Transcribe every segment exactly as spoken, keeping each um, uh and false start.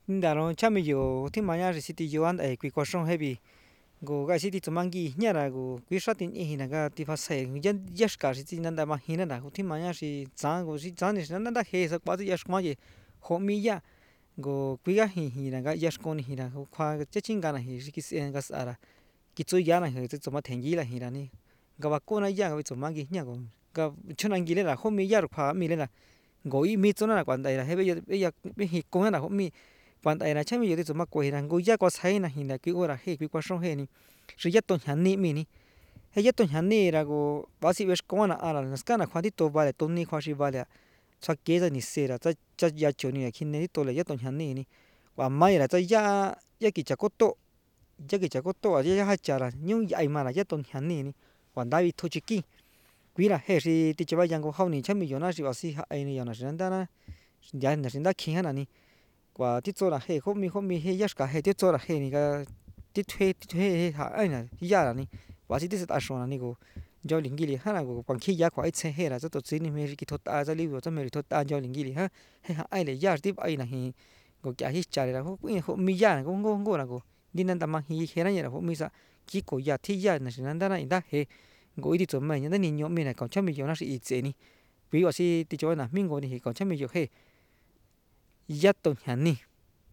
Ndaro chami yo ti maña risiti yo anda e kui kwashon hebi go ga siti to mangi nyara go kui shati ni hina ga ti fa sai yan yashka siti nanda ma hina na ti maña shi zan go shi zan ni nanda he sa kwa yash kwa ye homi ya go kui ga hi hina ga yash ko ni hina go kwa che chinga na hi ki se ga sara ki tsu ya na he tsu ma tengi la hina ni ga ba ko na ya ga tsu mangi nya go ga chuna ngi le la homi ya ro kwa mi le la go i mi tsu na kwa dai la he be ya be hi ko na homi quan đại là chắc bây giờ tôi mà quay là ngồi giá có thấy là hiện là cái ora hay cái quan sông hay ni sự nhất tuần hành ni mi ni hay nhất tuần hành ni là go bác sĩ biết có là à là nó cái là khoanที่ตัว vale ตัวนี้khoan สิ vale ชักเกจะนิเสระจะจะยาจนี่คิดในที่ตัวเลยnhất tuần hành niนี่ว่าไม่ละจะยายากิจะก็โตยากิจะก็โตอ่ะยาให้จาระยุ่งใหญ่มาละnhất tuần hành niนี่ว่าได้วิธีจิกวิละเฮ้สิที่จะว่ายังก็เขานี่ฉันมีอยู่นะสิว่าสิไอ้นี่อย่างนั้นนั่นนะยาเนี่ยสินได้ขี้ขนาดนี้ว่าที่ตัวละเฮ้เขามีเขามีเฮ้ยักษ์กับเฮ้ที่ตัวละเฮ้นี่ก็ที่เฮ้ที่เฮ้หาไอ้น่ะที่ยาละนี่ว่าที่ที่สุดอาชวนะนี่กูจอลิงกิลิฮะนะกูบางทียากกว่าไอ้เช่เฮ้ละจะตัวซีนี่มีริกิทอตอาจะรีวิวจะมีริทอตอาจอลิงกิลิฮะเฮ้หาไอ้เลยยากที่ไอ้น่ะเฮ้กูจะฮิจาร์ละกูเขามียานะกูงงงนะกูดินันตามาเฮ้เฮ้นั่นเนี่ยกูมีสักกี่กูยาที่ยานะสินั่นได้นะอินได้เฮ้กูอีที่ตัวมันยังได้นิยมมีนะก่อนฉันมีอยู่นะสิอีเจนี่วิว่าสิที่จอนะมิงกูนี่ก่อนฉันมีอยู่เฮ้ยัดตรงหันนี่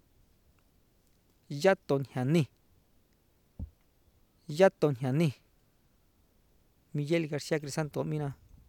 ยัดต้นหันนี่ยัดต้นหันนี่มิเกลกาเซียคริสันโตมินา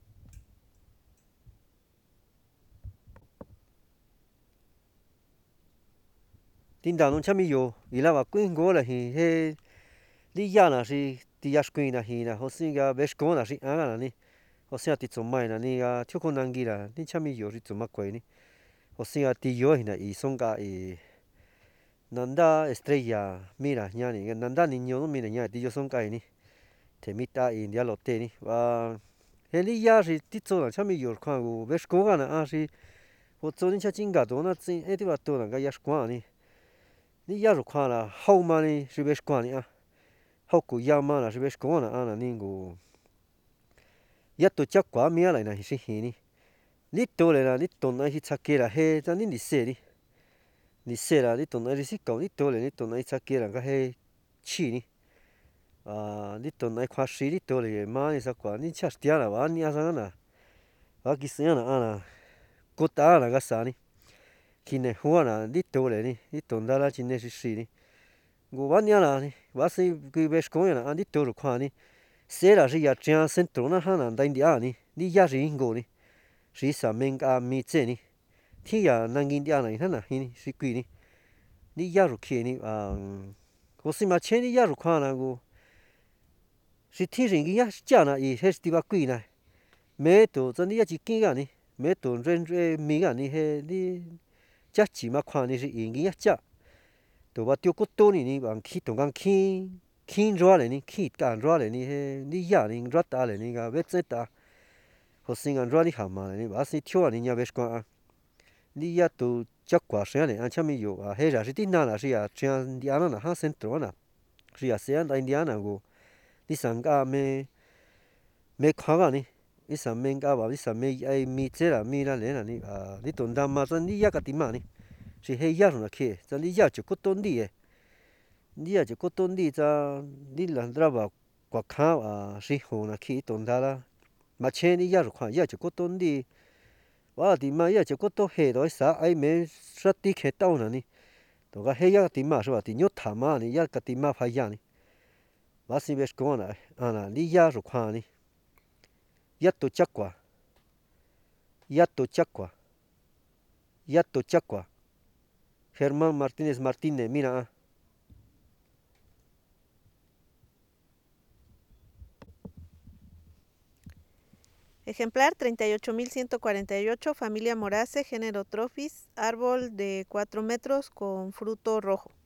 ทินดานุนชามิโยอีลาวะกุยงโกละฮีเฮลิยานะสิติยาสกุยนะฮีนะโฮซิกาเบสโกนะสิอ่างนะนี่โฮซิอาติจอมไม่นะนี่กาทุกคนนังกีละนี่ชามิโยสิจอมมากกว่านี่โฮซิอาติโยฮีนะอีสงกาอีนันดาเอสเตรยามีนะญานี่นันดานิโยนมีนะญาติโยสงกาอีนี่เทมิตาอินเดียโลเตนี่ว่าเฮลิยาสิติโซนะชามิโยควางกูเบสโกกันนะอ่ะสิโฮโซนี่ชาจิงกาโดนะจิเอติว่าโตนะกายาสควางนี่นี่ยารุควางละเฮามานี่สิเบสกวางนี่อ่ะเฮากูยามาละสิเบสกวางนะอ่ะนะนี่กูยัดตัวจักกว่ามีอะไรนะสิฮีนี่นี่โตเลยนะนี่ตนไอ้ที่ชักเกละเฮจะนี่นิเสนี่นิเสละนี่ตนไอ้ที่เก่านี่โตเลยนี่ตนไอ้ชักเกละก็เฮชีนี่อ่านี่ตนไอ้ควาสีนี่โตเลยมานี่สักกว่านี่ชักเตียนะวะนี่อะไรนะว่ากิสเนี่ยนะอ่ะนะกูตานะก็สานี่คิดเนี่ยหัวนะนี่โตเลยนี่นี่ตนดาราจินเนี่ยสิสีนี่กูวันนี้นะนี่ว่าสิกูเบสกงนะอันนี้โตรุควานี่เสียละสิยาเจ้าเส้นตรงนั้นฮะนะได้อินเดียนี่นี่ยาสิงโกนี่สิสามังกามีเจนี่ที่ยานังอินเดียนะฮะนะนี่สิกุยนี่นี่ยารุขีนี่อ่ากูสิมาเชนี่ยารุควานะกูสิที่สิ่งที่ยาจ้านะอีเฮสติว่ากุยนะเมื่อตัวตอนนี้ยาจิกิกันนี่เมื่อตัวเรนเรมีกันนี่เฮนี่จักจีมาควานี่สิอิงกิยาจ้าตัวว่าเที่ยวกุโตนี่นี่บางขี้ตรงกลางขี้ขี้รัวเลยนี่ขี้การรัวเลยนี่เฮนี่ยานี่รัวตาเลยนี่ก็เวทเซตาพอสิ่งอันรัวนี่หามาเลยนี่ว่าสิเที่ยวนี่ยาเวสกว่านี่ยาตัวจักกว่าเสียเลยอันช่างไม่อยู่อ่ะเฮ้ยจะสิที่นั่นละสิอ่ะเชียงอินเดียนั่นนะฮะเซนต์นะสิอ่ะเสียงอินเดียนะกูนี่สังกาเมเมข้าวกันนี่นี่สังเมงกาว่านี่สังเมไอมีเจละมีนั่นเลยนะนี่อ่านี่ต้นดำมาตอนนี้ยากติมานี่是黑鸭那去，咱你鸭就过冬地诶，你鸭就过冬地，咱你两头吧，刮卡啊，是好那去冬它啦，嘛钱你鸭就看鸭就过冬地，我地嘛鸭就过冬黑到啥，哎没啥地开到那呢，都个黑鸭地嘛是吧？地牛塔嘛呢，鸭个地嘛拍鸭呢，我是别讲了，啊那你鸭就看呢，鸭都จักกว่า鸭都จักกว่า鸭都จักกว่า Germán Martínez Martínez, mira. Ejemplar treinta y ocho mil ciento cuarenta y ocho, familia Morace, género Trophis, árbol de cuatro metros con fruto rojo.